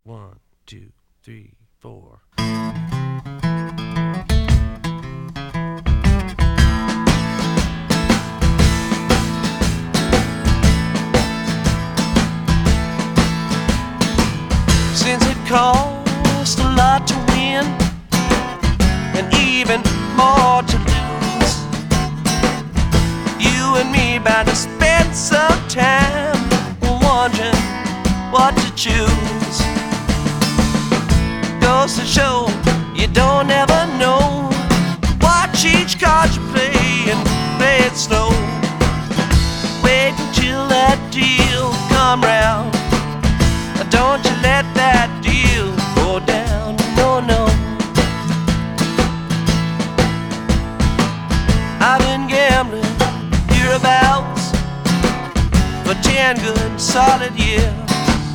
One, two, three, four. Since it costs a lot to win and even more to lose, you and me bound to spend some time wondering what to choose. Goes to show you don't ever know. Watch each card you play and play it slow.